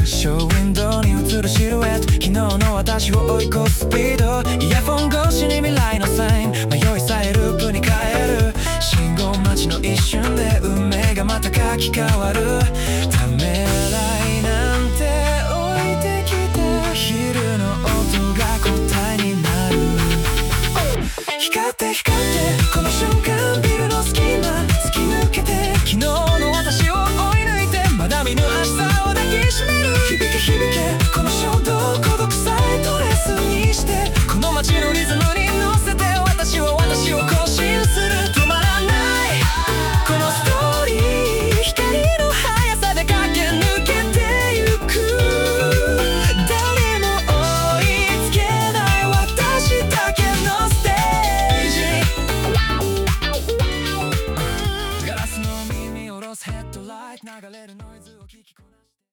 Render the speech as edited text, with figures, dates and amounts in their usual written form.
ショーウィンドウに映るシルエット、昨日の私を追い越すスピード。イヤフォン越しに未来のサイン、迷いさえループに変える。信号待ちの一瞬で運命がまた書き換わる。